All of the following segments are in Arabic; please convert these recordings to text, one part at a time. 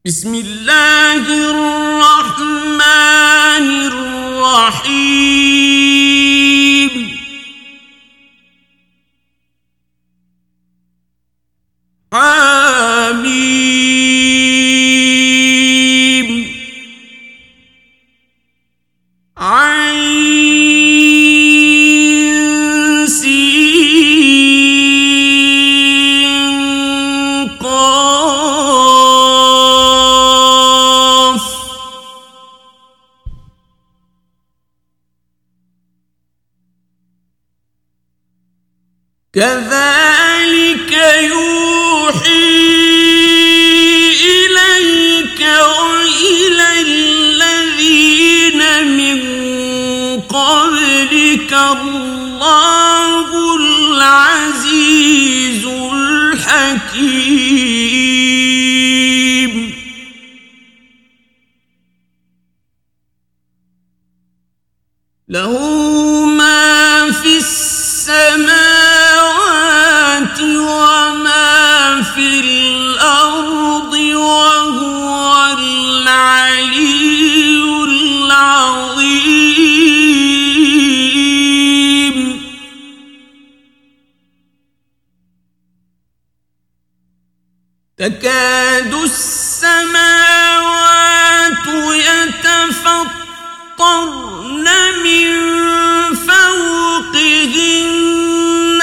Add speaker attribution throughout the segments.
Speaker 1: بسم الله الرحمن الرحيم حميم عين سين قاف كذلك يوحي إليك وإلى الذين من قبلك الله العزيز الحكيم له ما في السماوات وما في الأرض وهو العلي العظيم تكاد السماوات يتفطرن من فوقهن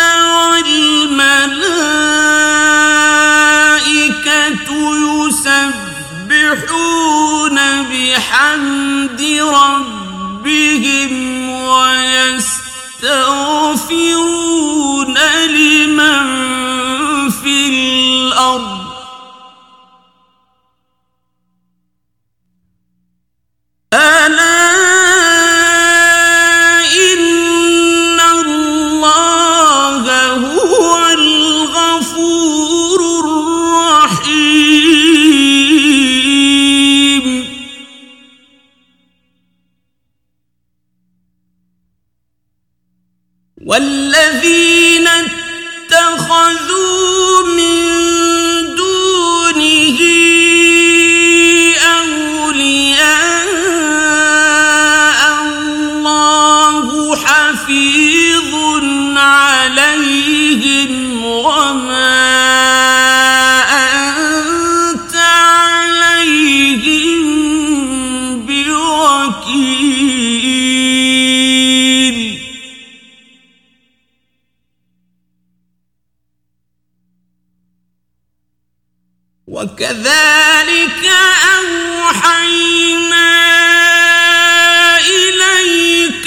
Speaker 1: والملائكة يسبحون بحمد ربهم ويستغفرون لمن في الأرض ألا إن الله هو الغفور الرحيم والذين اتخذوا من دونه حفيظ عليهم وما أنت عليهم بوكيل وكذلك أوحينا إليك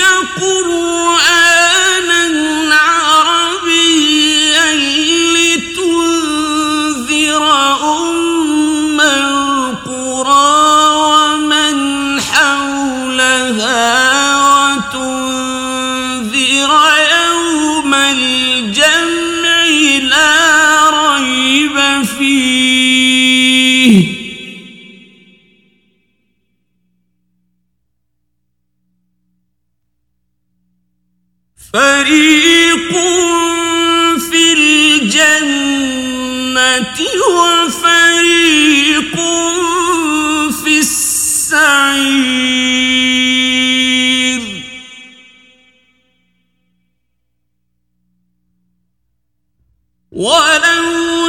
Speaker 1: قرآنا عربيا لتنذر أم القرى ومن حولها وتنذر يوم الجمع لا ريب فيه فريق في الجنة وفريق في السعير ولو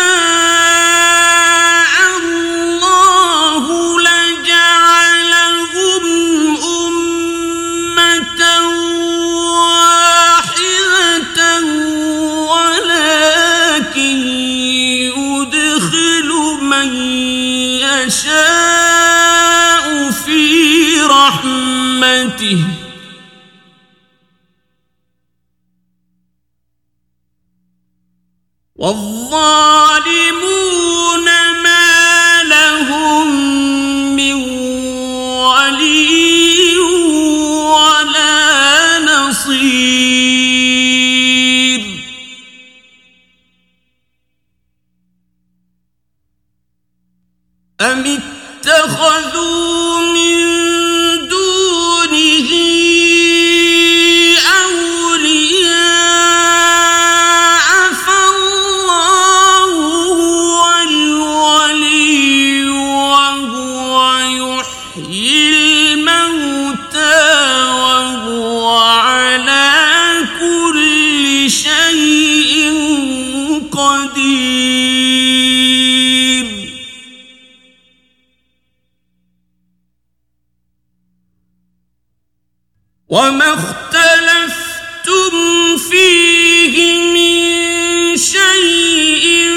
Speaker 1: شاء الله لجعلهم أمة ولكن يدخل من يشاء في رحمته والظالمون ما لهم من ولي ولا نصير أم اتخذوا من دونه أولياء فالله هو الولي وما اختلفتم فيه من شيء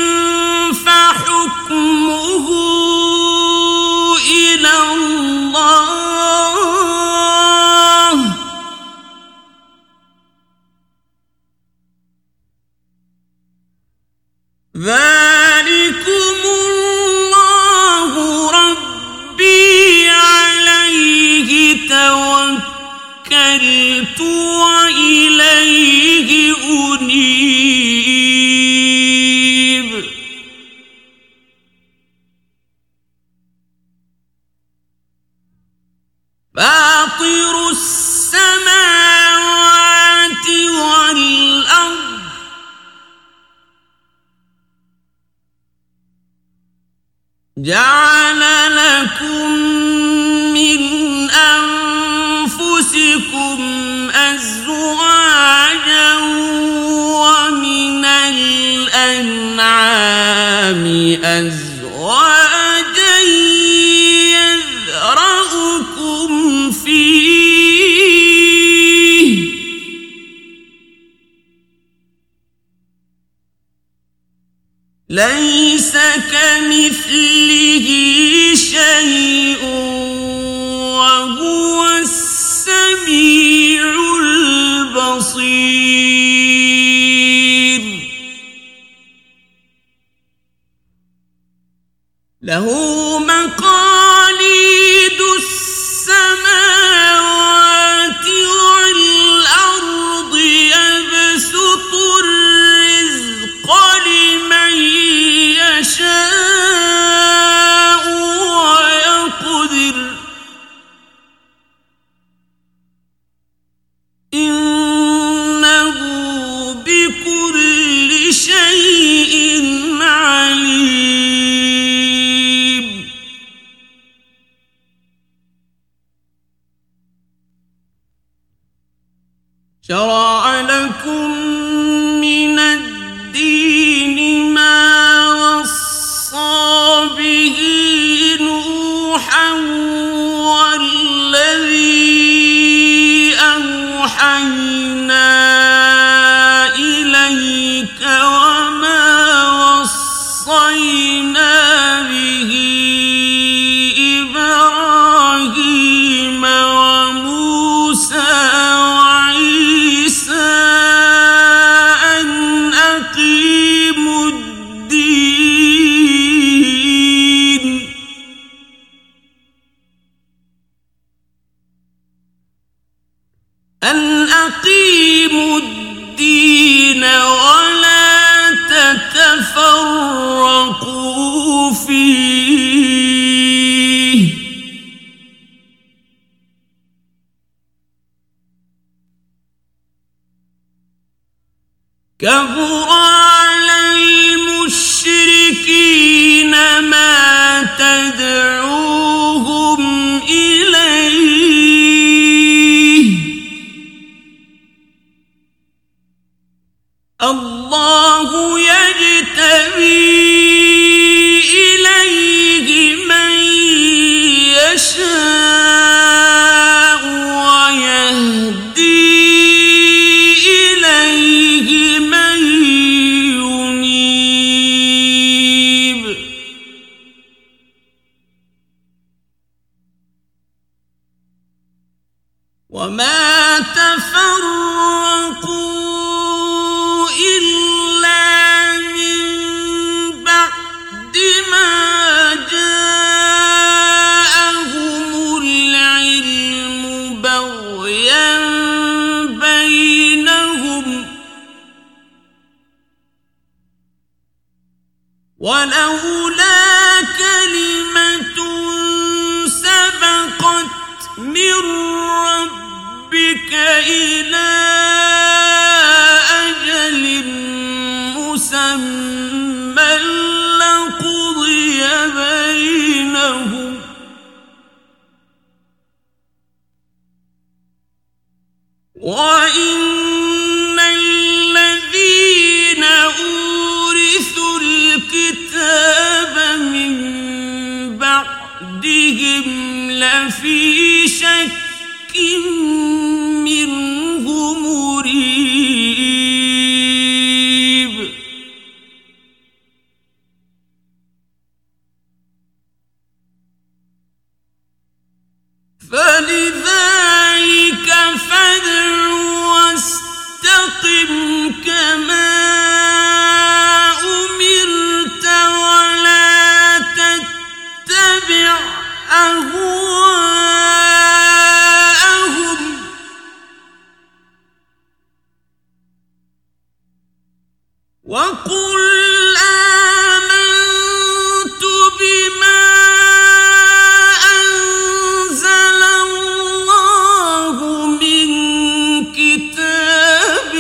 Speaker 1: فحكمه إلى الله ذلكم الله ربي عليه توكلت وإليه أنيب فاطر السماوات والأرض جعل لكم من أنفسكم أزواجا ومن الأنعام أزواجا يذرأكم فيه ليس كمثله شيء وهو السميع البصير له مقاليد السماوات والأرض يبسط الرزق لمن يشاء ويقدر إنه بكل شيء عليم شرع لكم من الدين ما وصى به نوحا والذي أوحينا إليك وما وصينا به إبراهيم وموسى وعيسى أن أقيموا الدين ولا تتفرقوا فيه كبر على المشركين ما تدعوهم إليه الله يجتبي إليه من يشاء ويهدي إليه من ينيب وما تفرقوا إلا من بعد ما جاءهم العلم بغيا بينهم ولولا كلمة سبقت من ربك إلى أجل مسمى لقضي بينهم وإن الذين أورثوا الكتاب من بعدهم لفي شك واتبع أهواءهم وقل آمنت بما أنزل الله من كتاب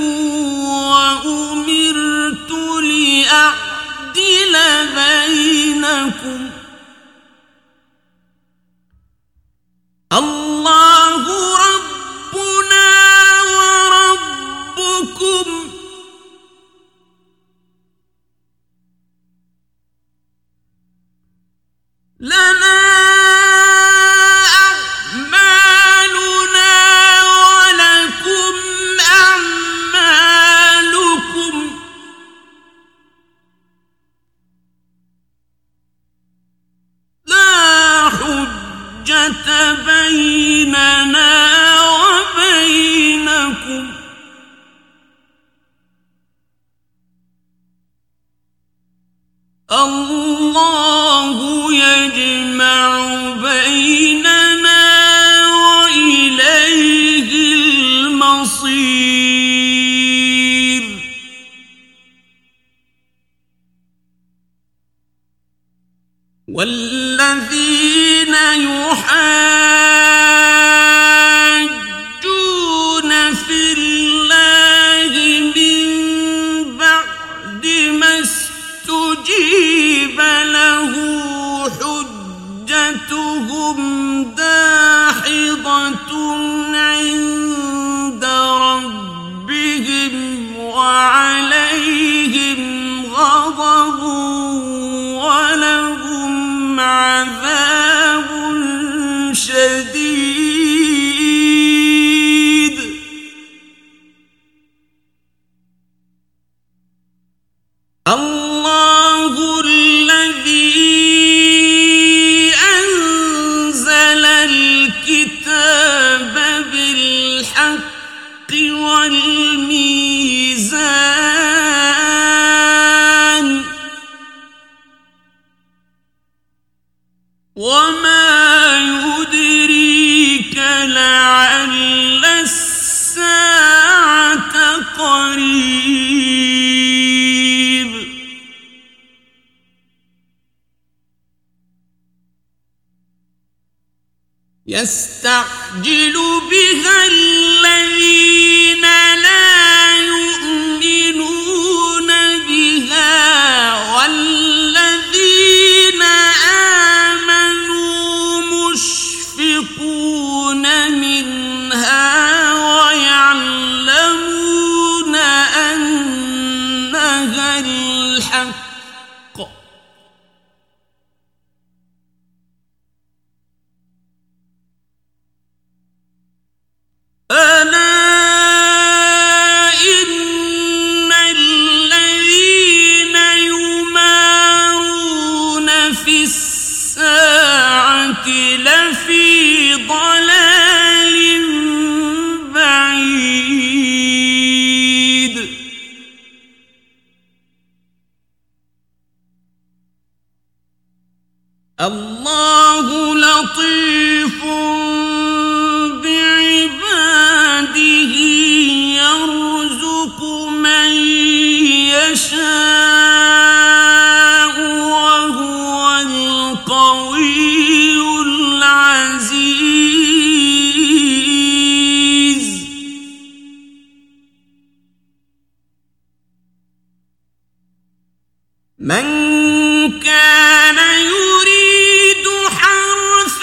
Speaker 1: وأمرت لأعدل بينكم الله ربنا وربكم لنا أعمالنا ولكم أعمالكم لا حجة بيننا وبينكم الله يجمع بيننا وإليه المصير والذين يحاجون في الله من بعد ما استجيب له حجتهم داحضة عند ربهم وعليهم غضب ولهم عذاب شديد الله الذي أنزل الكتاب بالحق والميزان وما يدريك لعل الساعة قريب يستعجل بها الذين لا يؤمنون بها والذين آمنوا مشفقون منها ويعلمون أنها الحق ألا إن الذين يمارون في الساعة لفي ضلال بعيد الله لطيف بعباده يرزق من يشاء وهو القوي العزيز من كان يريد حرث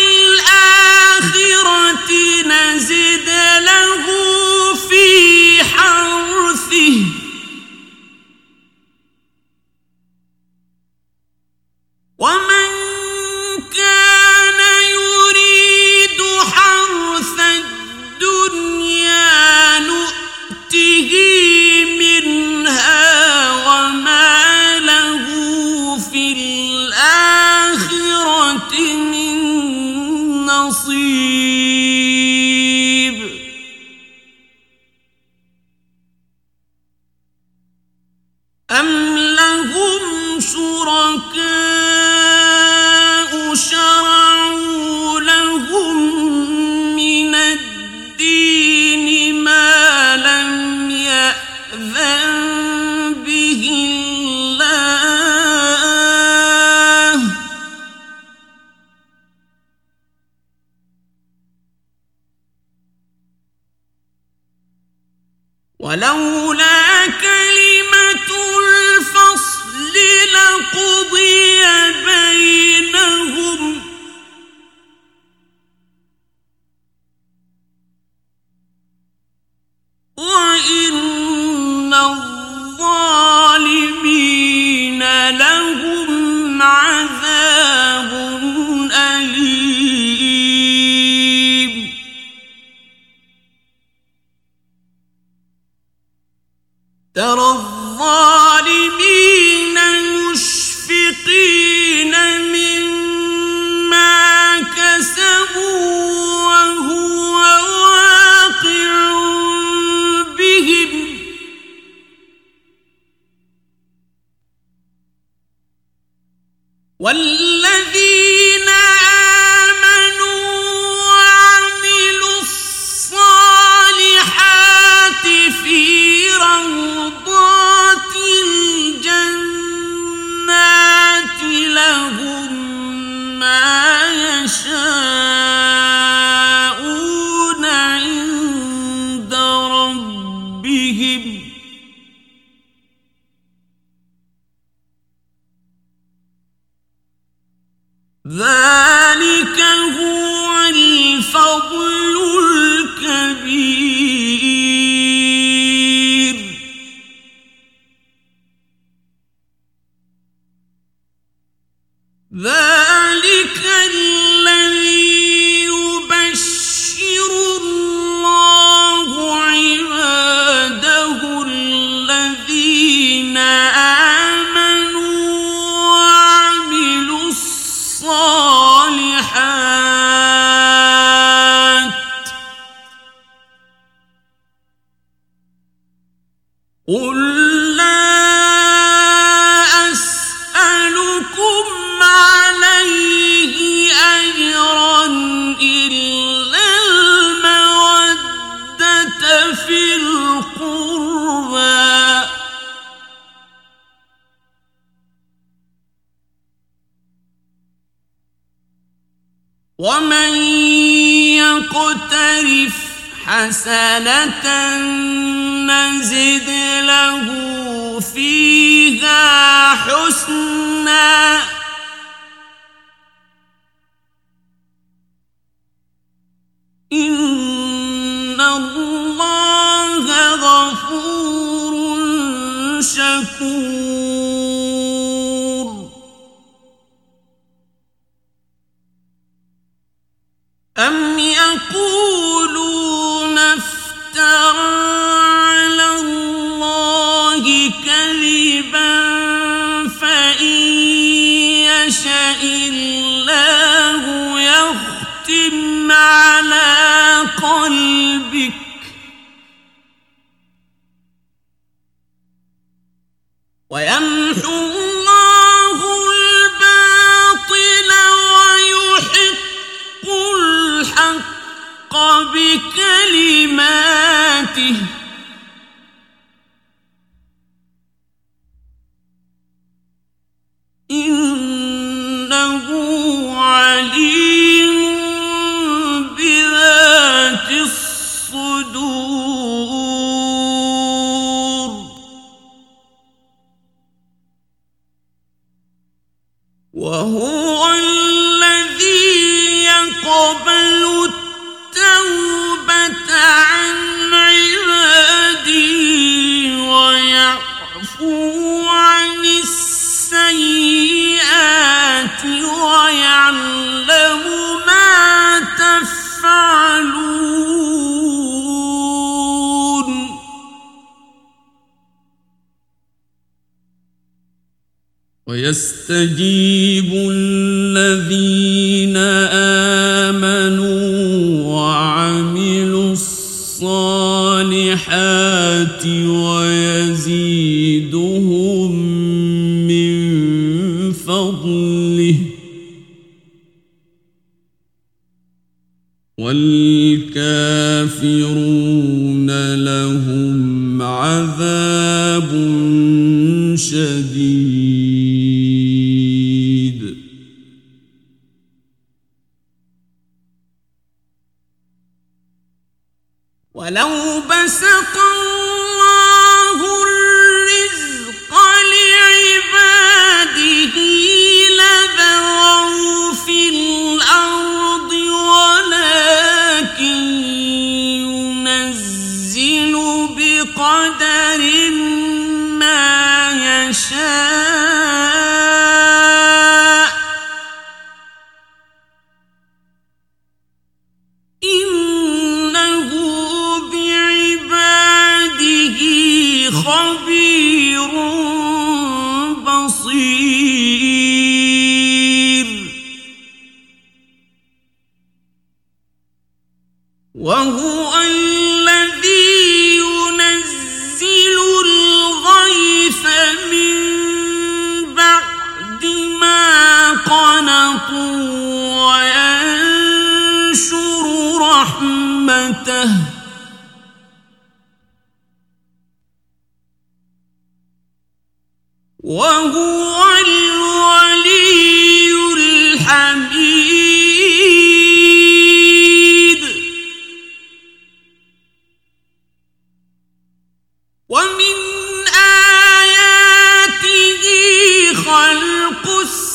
Speaker 1: الآخرة نزد له في حرثه ومن ولولا كلمة الفصل لقضي بينهم وإن الظالمين لهم عذاب أليم ترى الظالمين مشفقين مما كسبوا وهو واقع بهم والذين آمنوا وعملوا الصالحات في روضات الجنات لهم ما يشاءون عند ربهم ذلك هو الفضل الكبير ذلك الذي يبشر الله عباده الذين آمنوا وعملوا الصالحات قل لا أسألكم عليه أجرا إلا المودة في القربى ومن يقترف حسنة نزد له فيها حسنا إن الله غفور شكور أم يقولون افترى على الله كذبا فإن يشأ الله يختم على قلبك ويمحو الله الباطل ويحق الحق بكلماته إنه عليم بذات الصدور وهو الذي يقبل التوبة عن عباده ويعفو عن السيئات ويعلم ما تفعلون ويستجيب الذين آمنوا وعملوا الصالحات ويزيدهم من فضله والكافرون لهم عذاب شديد ولو بسط الله الرزق لعباده لبغوا في الأرض ولكن ينزل بقدر ما يشاء إنه بعباده خبير بصير وهو الذي ينزل الغيث من بعد ما قنطوا وينشر رحمته وهو الولي الحميد ومن آياته خلق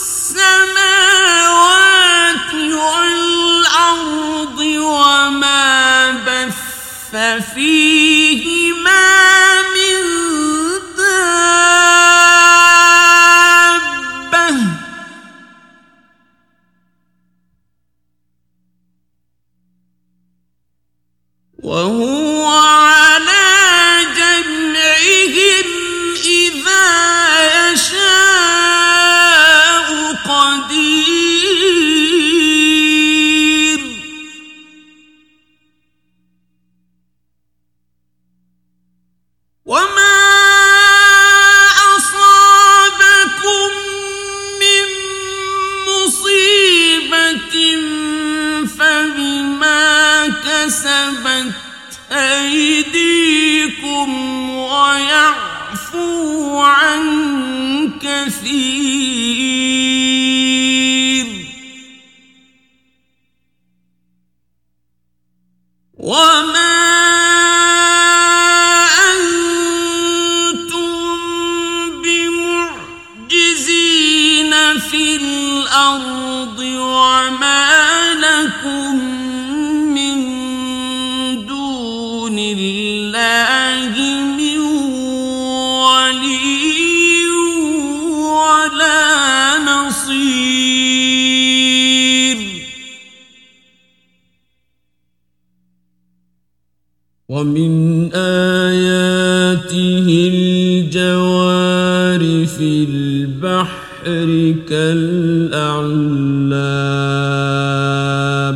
Speaker 1: السماوات والأرض وما بث فيهما من دابة وهو على جمعهم إذا يشاء قدير وما أصابكم من مصيبة فبما كسبت أيديكم ويعفو عن كثير وما أنتم بمعجزين في الأرض وما لكم من دون الله من ولي ولا نصير ومن آياته الجوار في البحر كالأعلام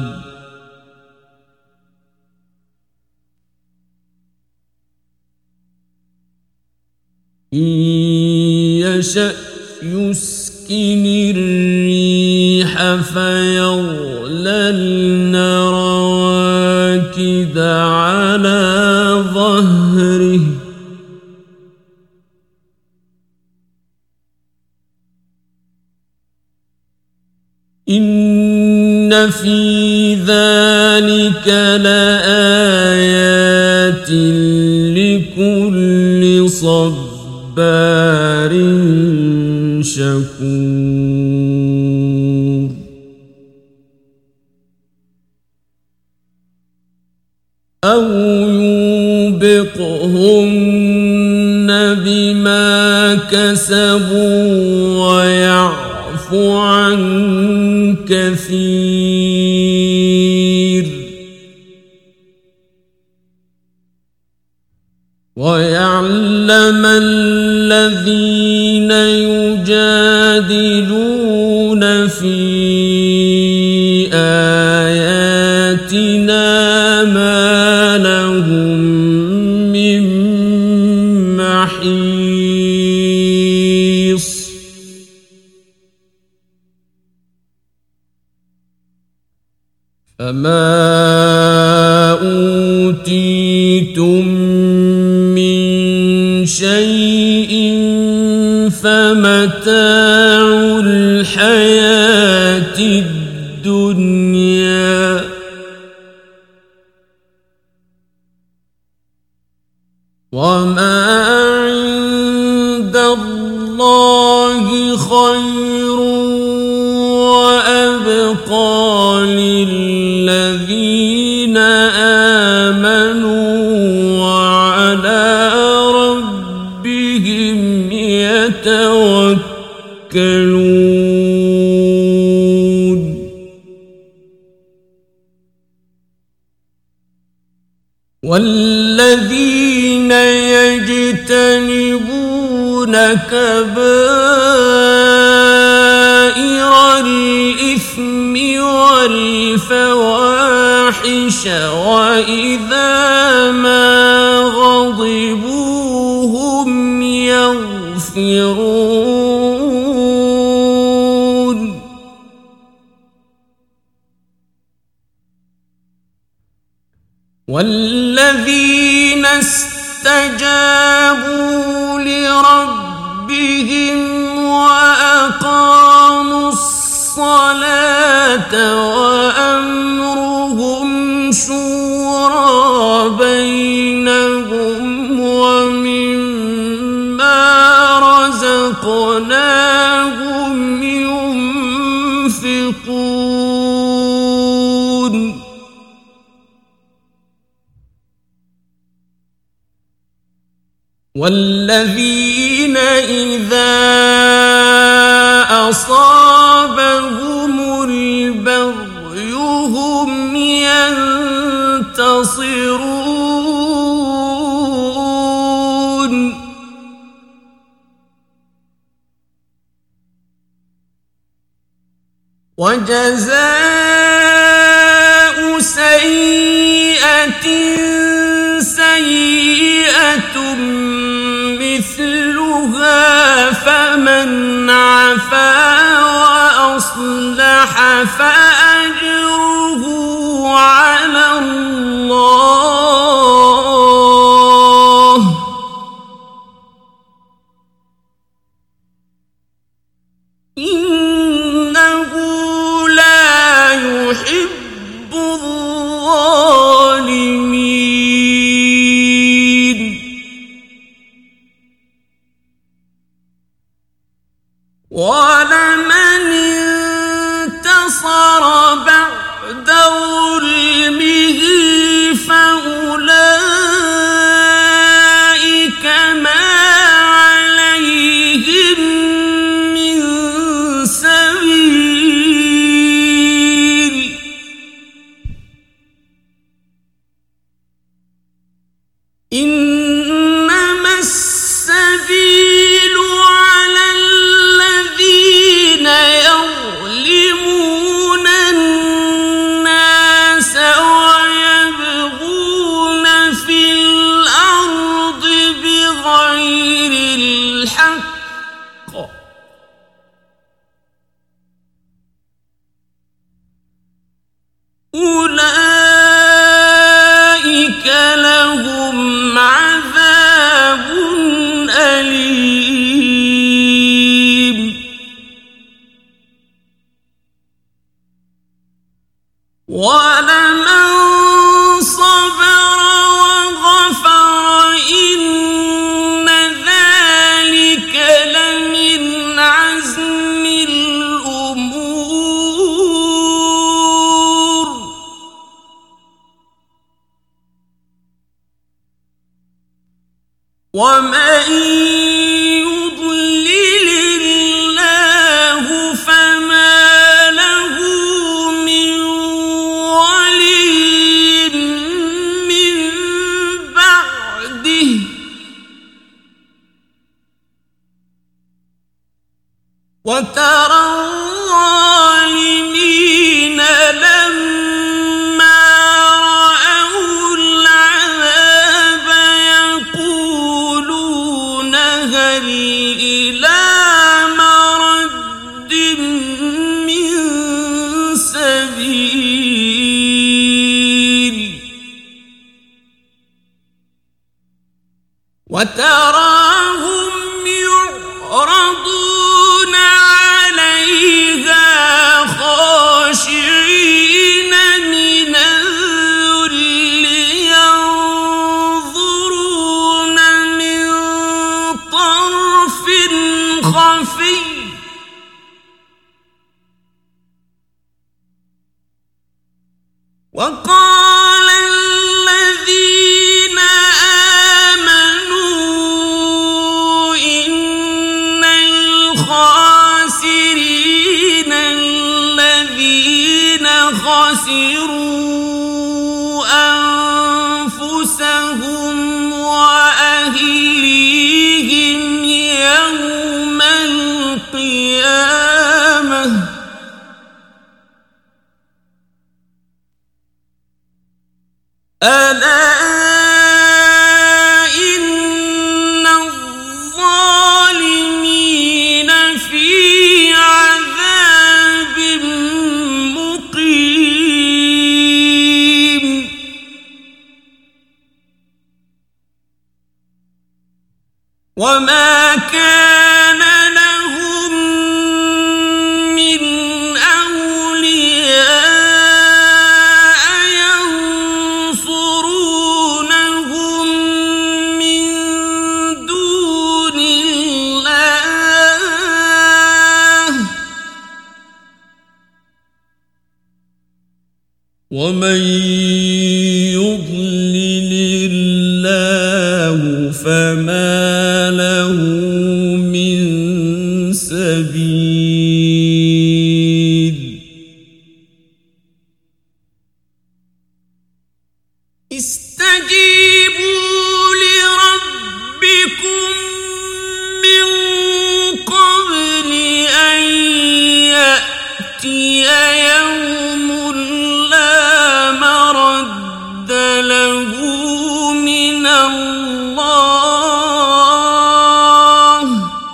Speaker 1: إن يشأ يسكن الريح فيظللن رواكد على ظهره إن في ذلك لآيات لكل صبار شكور أو يوبقهن بما كسبوا ويعفو عن كثير ويعلم الذين يجادلون في آياتنا ما لهم من محيص فما أوتيتم من شيء فمتاع الحياة الدنيا وما عند الله خير وأبقى للذين آمنوا وعلى ربهم يتوكلون والذين يجتنبون كبائر الإثم والفواحش وإذا ما غضبوا هم يغفرون والذين استجابوا لربهم وأقاموا الصلاة وأمرهم شورى بينهم ومما رزقناهم ينفقون والذين إذا أصابهم البغي هم ينتصرون وجزاء سيئة سيئة مثلها فمن عفا وأصلح فأجره على الله إنه لا يحب الظالمين ولمن انتصر بعد ظلمه فأولئك ما عليهم من سبيل إنما السبيل على الذين يظلمون الناس ويبغون في الأرض بغير الحق أولئك لهم عذاب أليم ولمن صبر وغفر إن ذلك لمن عزم الأمور ومن يضلل الله فما له من ولي من بعده وترى الظالمين لما رأوا العذاب يقولون هل إلى مرد من سبيل وتراهم يعرضون عليها خاشعين من الذل ينظرون وقال الذين آمنوا إن الخاسرين الذين خسروا أنفسهم وأهليهم يوم القيامة ألا إن الظالمين في عذاب مقيم وما كان لهم من أولياء ينصرونهم من دون الله ومن يضلل الله فما له من سبيل استجيبوا لربكم من قبل أن يأتي يوم لا مرد له من الله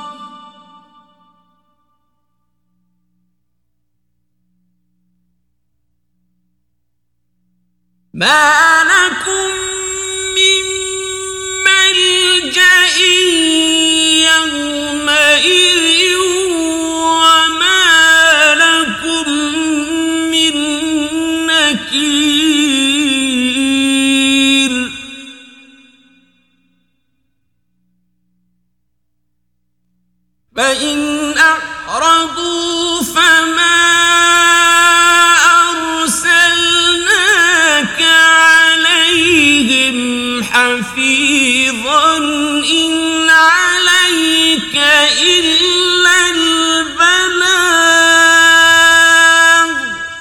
Speaker 1: ما لكم من ملجأ يومئذ وما لكم من نكير فإن أعرضوا فما أرسلناك عليهم حفيظا إن عليك إلا البلاغ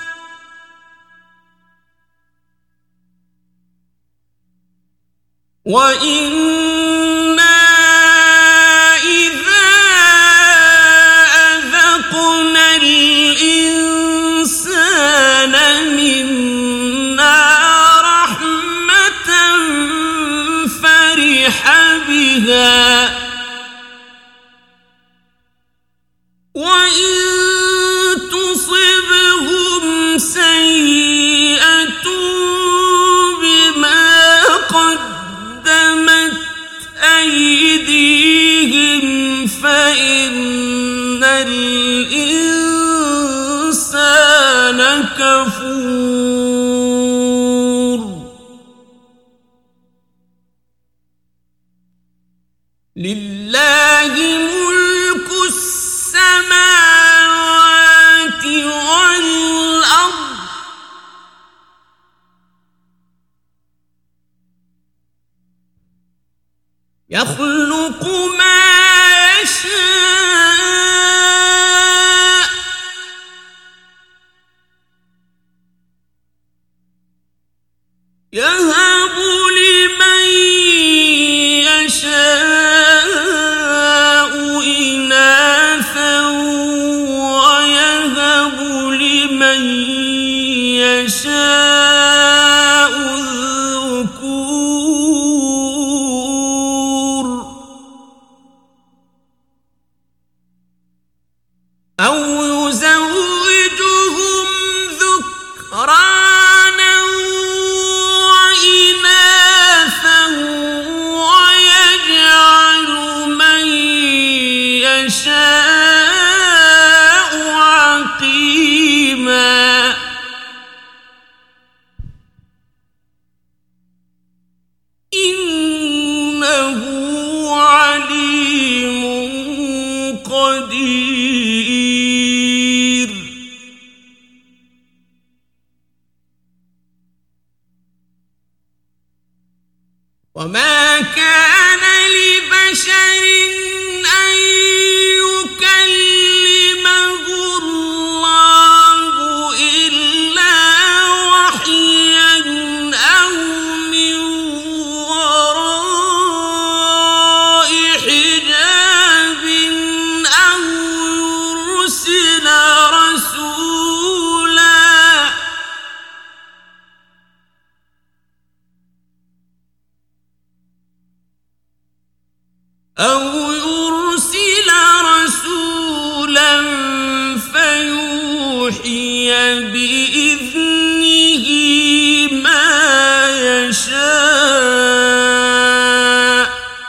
Speaker 1: وإنا إذا أذقنا الإنسان منا رحمة فرح بها وإن تصبهم سيئة بما قدمت أيديهم فإن الإنسان كفور لله ملك السماوات والأرض يخلق ما يشاء يهب لمن يشاء إناثا ويهب لمن يشاء الذكور أو يزوجهم ذكرانا وإناثا ويجعل من يشاء عقيما وما كان لبشر أن يكلمه الله إلا وحيا أو من وراء حجاب أو يرسل رسولا فيوحي بإذنه ما يشاء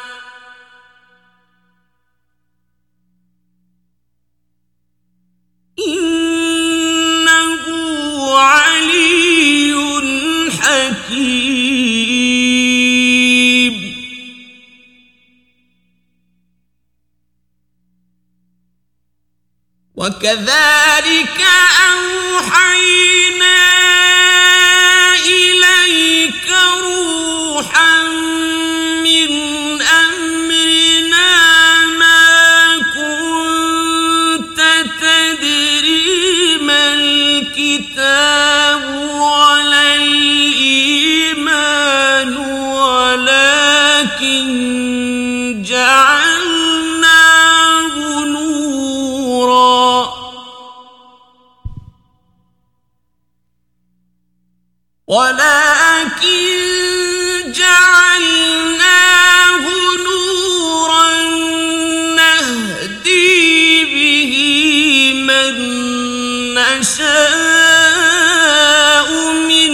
Speaker 1: إنه علي حكيم. وكذلك أوحينا إليك روحا من أمرنا ما كنت تدري ما الكتاب ولا الإيمان ولكن جعلناه نورا نهدي به من نشاء من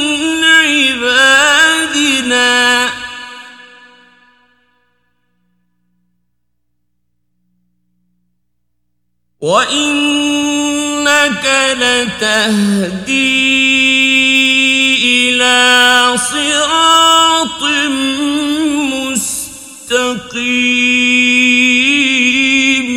Speaker 1: عبادنا وإنك لتهدي إلى صراط مستقيم.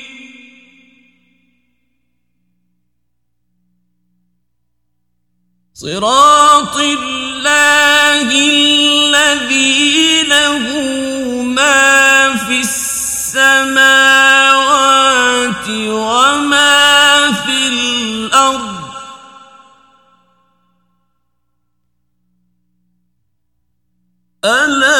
Speaker 1: صراط الله الذي له ما في السماوات وما في الأرض ألا